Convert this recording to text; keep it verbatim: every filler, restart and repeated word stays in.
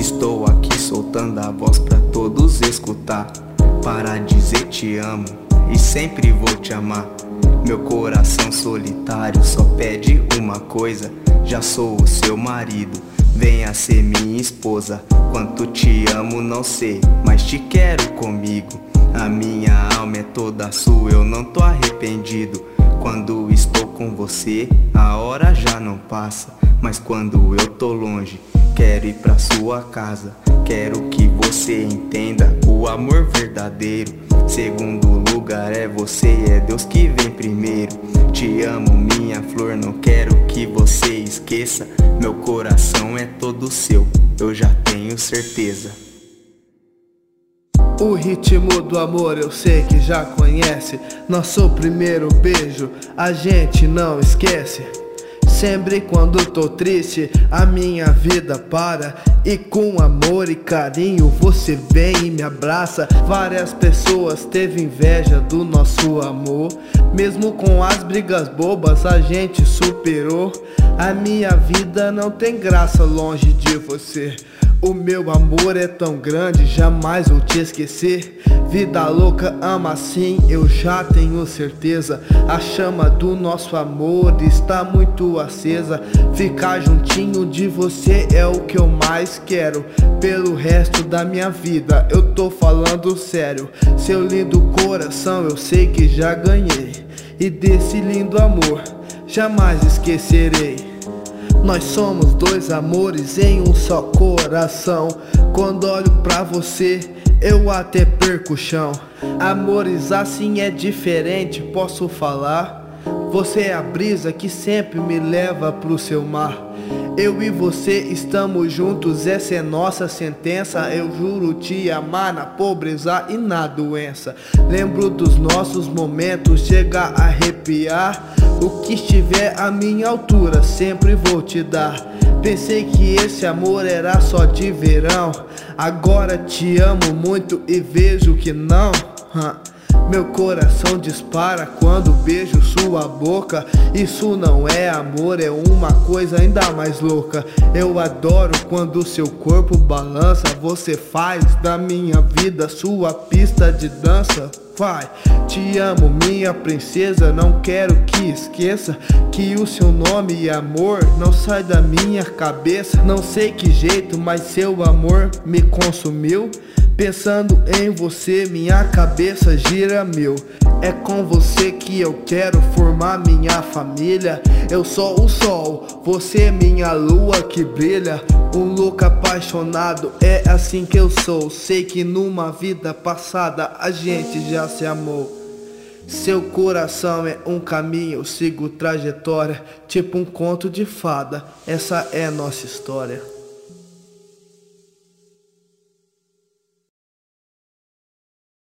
Estou aqui soltando a voz pra todos escutar, para dizer te amo e sempre vou te amar. Meu coração solitário só pede uma coisa: já sou o seu marido, venha ser minha esposa. Quanto te amo não sei, mas te quero comigo. A minha alma é toda sua, eu não tô arrependido. Quando estou com você, a hora já não passa. Mas quando eu tô longe, quero ir pra sua casa. Quero que você entenda o amor verdadeiro. Segundo lugar é você, é Deus que vem primeiro. Te amo, minha flor, não quero que você esqueça. Meu coração é todo seu, eu já tenho certeza. O ritmo do amor eu sei que já conhece. Nosso primeiro beijo a gente não esquece. Sempre quando tô triste a minha vida para, e com amor e carinho você vem e me abraça. Várias pessoas teve inveja do nosso amor, mesmo com as brigas bobas a gente superou. A minha vida não tem graça longe de você. O meu amor é tão grande, jamais vou te esquecer. Vida louca, ama assim, eu já tenho certeza. A chama do nosso amor está muito acesa. Ficar juntinho de você é o que eu mais quero. Pelo resto da minha vida, eu tô falando sério. Seu lindo coração eu sei que já ganhei, e desse lindo amor jamais esquecerei. Nós somos dois amores em um só coração. Quando olho pra você, eu até perco o chão. Amores assim é diferente, posso falar. Você é a brisa que sempre me leva pro seu mar. Eu e você estamos juntos, essa é nossa sentença. Eu juro te amar na pobreza e na doença. Lembro dos nossos momentos, chega a arrepiar. O que estiver à minha altura sempre vou te dar. Pensei que esse amor era só de verão, agora te amo muito e vejo que não. Meu coração dispara quando beijo sua boca. Isso não é amor, é uma coisa ainda mais louca. Eu adoro quando seu corpo balança. Você faz da minha vida sua pista de dança. Vai, te amo minha princesa, não quero que esqueça que o seu nome e amor não sai da minha cabeça. Não sei que jeito, mas seu amor me consumiu. Pensando em você, minha cabeça gira mil. É com você que eu quero formar minha família. Eu sou o sol, você minha lua que brilha. Um louco apaixonado, é assim que eu sou. Sei que numa vida passada a gente já se amou. Seu coração é um caminho, eu sigo trajetória. Tipo um conto de fada, essa é nossa história.